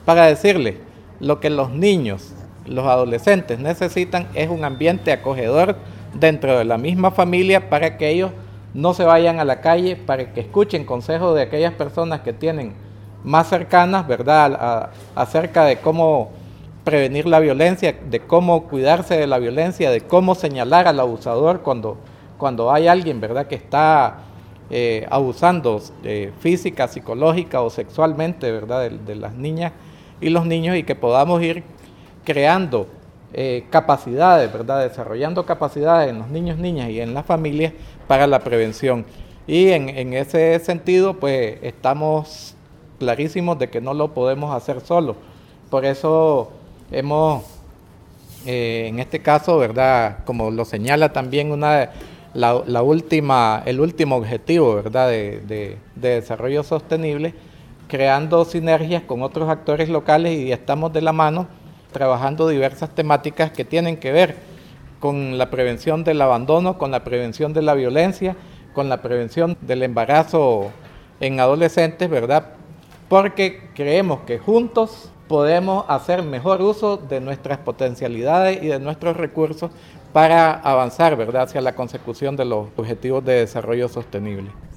para decirles lo que los niños, los adolescentes necesitan es un ambiente acogedor dentro de la misma familia para que ellos no se vayan a la calle, para que escuchen consejos de aquellas personas que tienen más cercanas, ¿verdad?, acerca de cómo prevenir la violencia, de cómo cuidarse de la violencia, de cómo señalar al abusador cuando hay alguien, ¿verdad?, que está abusando física, psicológica o sexualmente, ¿verdad?, de las niñas y los niños, y que podamos ir creando capacidades, ¿verdad?, desarrollando capacidades en los niños, niñas y en las familias para la prevención. Y en ese sentido, pues estamos clarísimos de que no lo podemos hacer solos. Por eso hemos, en este caso, ¿verdad?, como lo señala también el último objetivo, ¿verdad?, de desarrollo sostenible, creando sinergias con otros actores locales, y estamos de la mano trabajando diversas temáticas que tienen que ver con la prevención del abandono, con la prevención de la violencia, con la prevención del embarazo en adolescentes, ¿verdad?, porque creemos que juntos podemos hacer mejor uso de nuestras potencialidades y de nuestros recursos para avanzar, ¿verdad?, hacia la consecución de los objetivos de desarrollo sostenible.